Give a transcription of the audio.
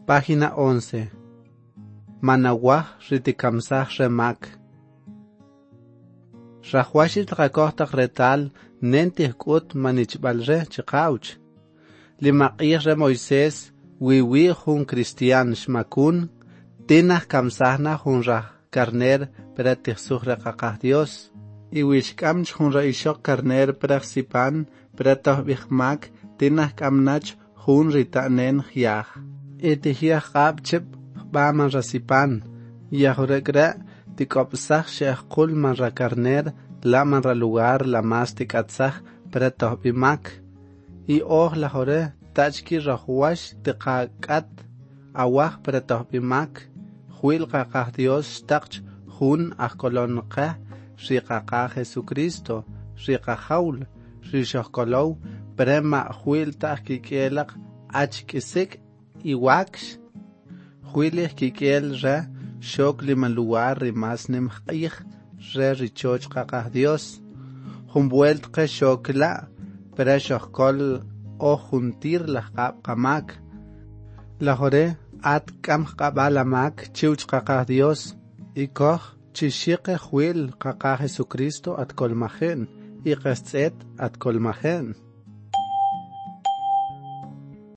Página 11. Manawah ritikamsah remak. Rahwashit rakohtak retal nentih kut manichbalre chikauch. Limakir re Moisés wiwi hun cristian shmakun tinah kamsahna hun rah carner para tihsuh rekakah Dios. Iwishkamch hun ra ishok carner para sipan para tohbihmak tinah kamnach hun ritanen hiah. Itihiah qabchip baman rasipan. Yahurekra tikopsah sheakul man ra carner la man ra lugar la mas tikatsah para tohbimak. Y la jore tachki rahuash tiqakat awah para tohbimak. Huil qaqah Dios taqch hun ahkolonqa riqaqah Jesucristo riqahaul rishohkolow prema huil taqkikelaq achkisik iwaksh huilih kikel ra shok liman lugar rimas nimqih re richoch qaqah Dios humbuelt qe shokla para shohkol o juntir la qamak la jore at kam qabalamak chiuch qaqah Dios ikoh chishiqe huil qaqah Jesucristo at kolmajen y qestzet at kolmajen